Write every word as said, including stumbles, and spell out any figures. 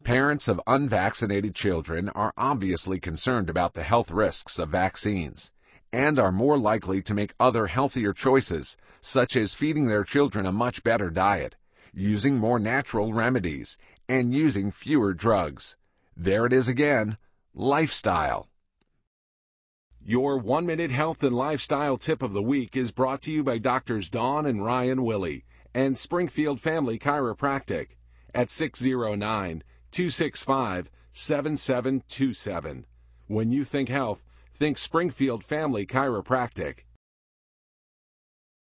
Parents of unvaccinated children are obviously concerned about the health risks of vaccines and are more likely to make other healthier choices, such as feeding their children a much better diet, using more natural remedies, and using fewer drugs. There it is again, lifestyle. Your one-minute health and lifestyle tip of the week is brought to you by Doctors Dawn and Ryan Willie and Springfield Family Chiropractic at six oh nine, two six five, seven seven two seven. When you think health, think Springfield Family Chiropractic.